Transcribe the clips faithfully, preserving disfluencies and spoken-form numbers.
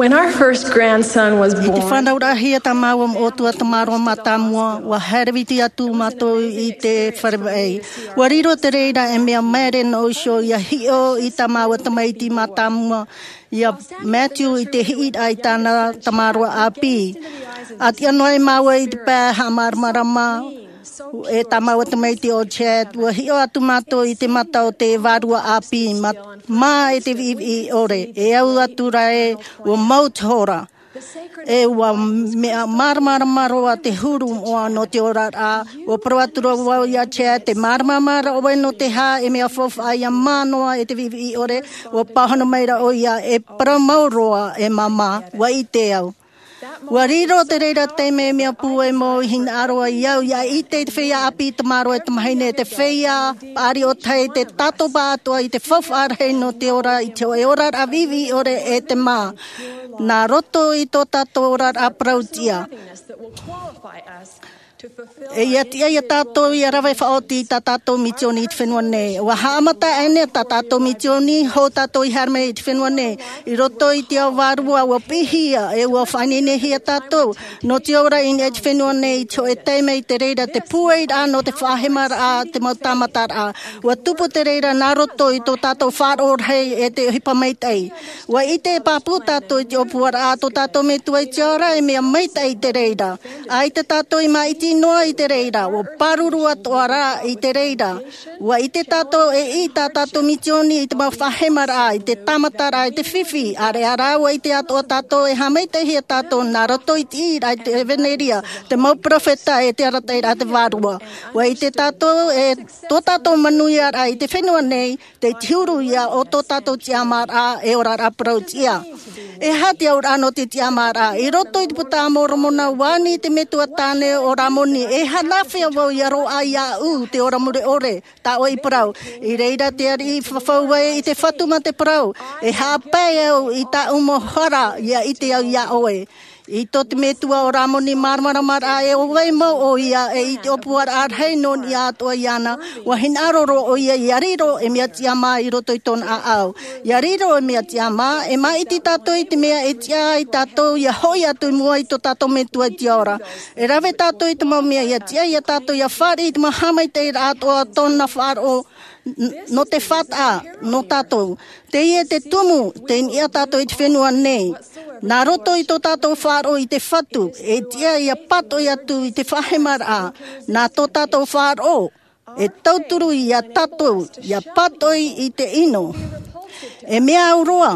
When our first grandson was I te born, whanau rahi ta mawam o tua ta maro matamua, wa harawiti atu mato I te wharawai. Wa riro te reira e mea mere no sho, ia hio I ta mawa tamaiti matamua, ia Matthew I te hiit ai tana ta maro api. Ati anoi mawa I te pā hamar marama, e ta mawa tamaiti o chat, wa hio atu mato I te mata o te varua api, ma, ma e te vivi ore, e au atu rae, wa mautora. E wa mea maramaramaro a te huru o ano te ora a o proatura wa ia chat te maramaramara o no te ha e mea fof ai a manoa e te vivi ore o pahana meira o ia e pramauroa e mama wa I te au. Wa riro te reira te me mea pue mo hina aroa iau ia I te te whea api te maro e te mahine te whea ari o tai te tato bātua I te whawharhei no te ora I te e ora a vivi ore e te mā. Nā roto I tō tato ora a prautia. E ia tia ia tātou ia rawe whaoti tā tātou mitioni I te whenua nei. Wa haamata ene tā tātou mitioni ho tātou I harme I te whenua nei. I roto I te au wārua ua pihia e ua whainene hia tātou. No te ora I te whenua nei tio e teime I te reira te pueid a no te whahemara a te mautamatar a. Ua tupu te reira nā roto I tō tātou whāror hei e te hipa meitei. Ua I te pāpū tātou I te opuara a tō tātou me tuai te ora e mea meitei te reira. Ai te tātou I maiti noa I te reira, o parurua toara I te reira. Wa I te tato e I ta tato mitioni I te mawhahemara I te tamatara I te whiwhi. Are arawa I te ato o tato e hameite hia tato nā roto I te ira I te veneria, te mau profeta e te arateira te varua. Wa I te tato e tō tato manuia I te whenua nei, te tiuru ia o tō tato tiamara e ora approach ia. E hati au rano te tiamara, I roto I te puta amoromona wani te metua tāne o ramoni, e hanawhia wau I aro ai a u te ora mure ore, tā oi parau. I reira te ari I whawhauwe I te whatuma te parau, e hāpai au I tā umohara ia I te au ia oe. I tō te metua o ramoni marmaramara e o wei mau o ia e I te opuara arhei non I atoa iana, wa hin aroro o ia I ariro e mea tiama I roto I tōna a au. I ariro e mea tiama, e mai iti tātou I te mea e tia I tātou I a hoi atu I mua I tō tātou metua I te ora. E rawe tātou I te mau mea I a tia I a tātou I a whare I te mahama I te atoa tōna wharo no te whata, no tātou. Te ia te tumu, te ia tātou I te whenua nei. Nā roto I tō tātou whāro I te whatu, e tia I a pato I atu I te whahemara. Nā tō tātou whāro, e tauturu I a tātou, I a pato I te ino. E mea uroa,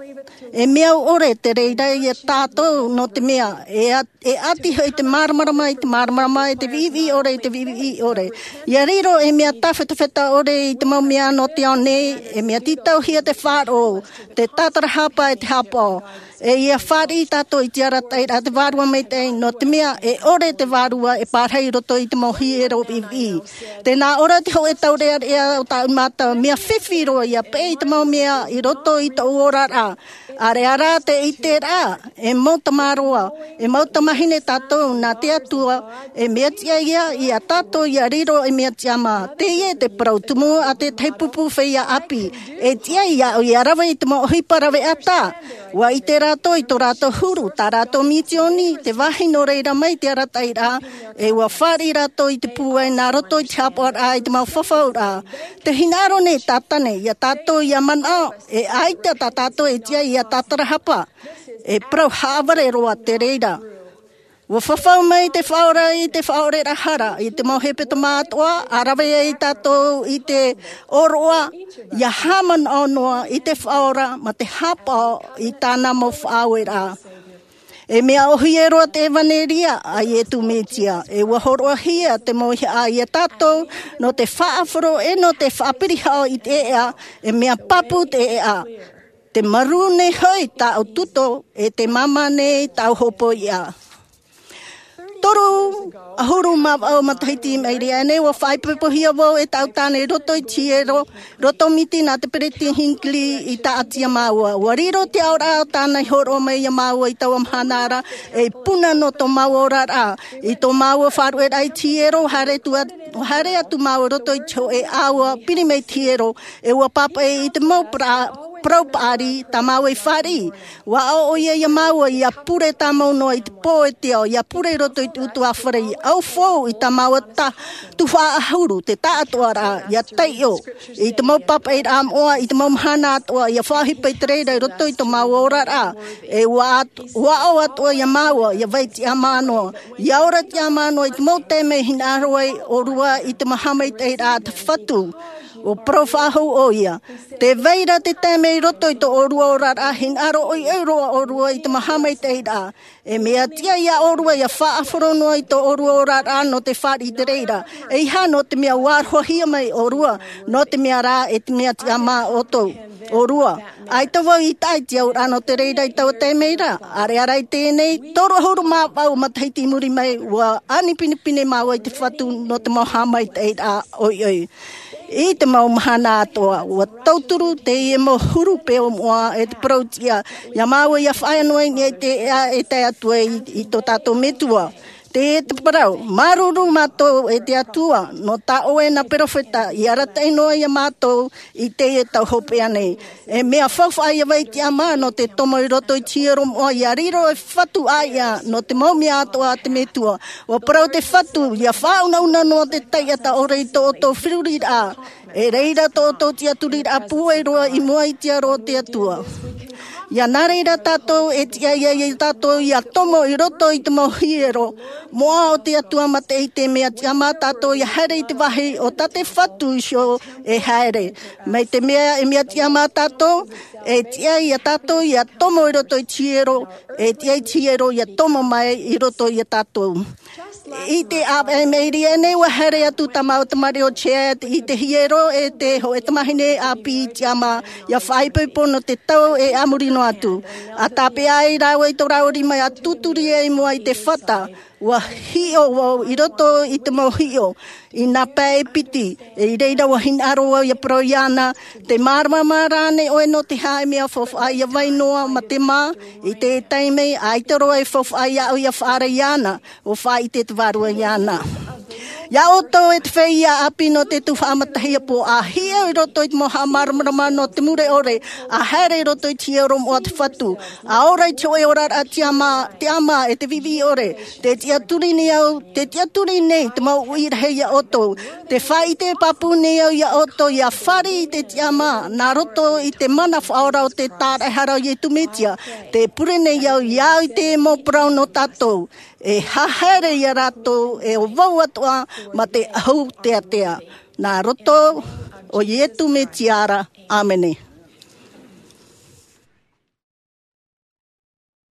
e mea ore te reira I a tātou no te mea, e, at, e ati hoi te marmarama I te marmarama I te vivi ore I te vivi ore. Ia riro e mea tawheta wheta ore I te mau mea no te ao nei, e mea titau hia te whāro, te tātara hapa e te hapa. E ia whari tātou I te arateira te vārua mei te no te mea e ore te vārua e pārhei roto I te mohi e ro vivi. Tēnā ora te ho e taurea ea o tā umata mea whiwhiro ia pe I te mau mea I roto I te ora rā. Are ara te I te rā, e mauta maroa, e mauta mahine tātou nā te atua, e mea tia ia I a tātou I a riro e mea tiama. Te ie te parautumu a te teipupu whea api, e tia ia o I a rawe I te mo hiparawe ata. Wa I te rato I tō rato huru, tā rato mitioni, te wahi no reira mai te arataira, e ua whari rato I te pua e nā roto I te hapora I te mau whawhaura. Te hinaro ne tātane, ia tātou I a mana, e aita tā tātou e tia I a tātara hapa, e prau hāware roa te reira. Wa whawhau mai te whaora I te whaore rahara, I te mau hepeta mātua, arawe I tātou I te oroa, ia haman anoa I te whaora, ma te hapa I tāna mo whaawera. E mea ohi e roa te evaneria, ai e tu metia, e wahoroa hia te mohi a ia tātou, no te whaaforo e no te whaapirihao I te ea, e mea papu te ea. Te maru ne hoi tāu tuto, e te mama ne tāu hopo ia. Toru, ahuru ma au matahiti mai rea, ne wa whaipupuhia wau e tau tāne roto I tiero, roto miti nā te pereti hinkli I tā atia maua. Wa riro te aura tānei horo mai a maua I tau amhanara, e puna no tō maua ora rā. I tō maua wharu e rai tiero, hare tua, hare atu maua roto I tō e aua, piri mei tiero, e ua papa e I te mau pra, propari tamau e whari. Wa o ia ia maua ia pure tamau no i te po e te o, ia pure roto i te utu a whare. Au fōu i tamau e ta tu wha ahuru, te ta atua ra, ia teio. I te mau papa i am oa, i te mau mhana atua, ia whahipa i te reira i roto i te mau ora ra. E wa o atua ia maua, ia vai ti amano. Ia ora ti amano i te mau teme hina aroi o rua i te mahama i te ra te whatu. O profahu o ia. Te veira te teme i roto i te orua o rara, hin aro o i euroa o rua i te mahama i te ira. E mea tia ia orua ia whaaforonoa i te orua o rara no te whari i te reira. E iha no te mea warhoa hia mai o rua, no te mea rā e te mea tia mā o tau. O rua. Ai tawa i tai tia ura no te reira i tau te meira. Are ara i tēnei, toro huru mā pau mataiti muri mai, wa ani pini pini māua i te whatu no te mahama i te ira oi oi. I te mau mahana atoa, ua tauturu te i e mo huru pe o mua e te prautia. Ia maua ia whaia ni e te, e te atua i, i to tato metua. Te e te parau, maruru mātou e te atua, no ta oe na perofeta, i arata inoa ia mātou i te e tau hope anei. E mea whawhai vai te ama no te tomo i roto i tiero moa, i ariro e whatu aia no te mau mea atoa te metua. O parau te whatu, ia whauna no te taiata o rei to o tō whiruri a. E reira to o tō tia turi a pua i roa i mua i tia ro te atua. Ia nareira tātou e tia ia i tātou ia tomo i roto i te mohiero. Moa o te atua mate i te mea tia mā tātou ia haere i te wahi o tate whatu isio e haere. Mei te mea e mea tia mā tātou e tia ia tātou ia tomo i roto i tiero. E tia i tiero ia tomo mai i roto i tātou. I te a meiri e nei wa haere atu tamau tamari o chat i te hiero e te ho e tamahine a pi tiama ia whaipepo no te tau e amurino atu. A tape ai rau e to rauri mai a tuturi e mua i te whata. Wa hio wau i roto i te mau hio. I nā pēe piti. E i reira wa hin aroa ia proiana. Te marama marane oe no te hae mea fof ai a wainoa ma te mā. I te taimei a i te roa e fof ai au ia whaara iana. O wha i te te warua iana. Ia oto e te whaia api no te tu whaamatahia po a hia i roto i te moha marama no te mure ore. A haere i roto i te euro mo te whatu. A ora i te oe ora a te ama, te ama e te vivi ore. Te tia turi ni au, te tia turi nei, te mau uirahe ia oto. Te whai te papu nei au ia oto, ia whari i te tia ama. Nā roto i te mana whaora o te tāre harau i tumetia. Te pure nei au, iau i te mo prau no tātou. E hahere ia rato, e o vau atua, ma te ahau te atea. Nā roto, o ietu me tiara. Amene.